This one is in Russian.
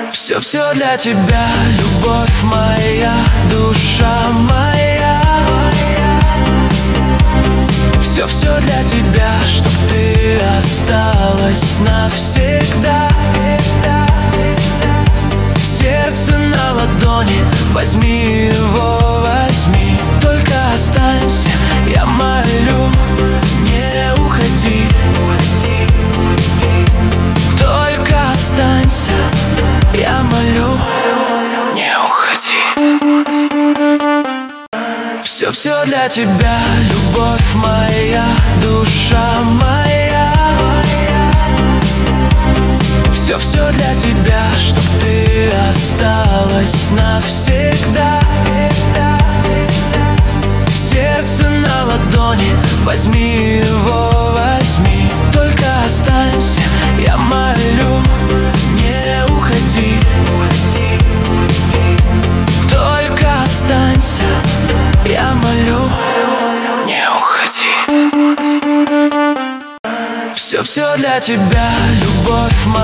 Все для тебя, любовь моя, душа моя. Все для тебя, чтоб ты осталась навсегда. Сердце на ладони, возьми его, возьми. Только останься, я молю, не уходи. Только останься, я молю, не уходи. Все для тебя, любовь моя, душа моя. Все для тебя, чтоб ты осталась навсегда. Сердце на ладони, возьми его, возьми. Только останься, я молю, не уходи. Только останься, я молю, не уходи. Все для тебя, любовь моя.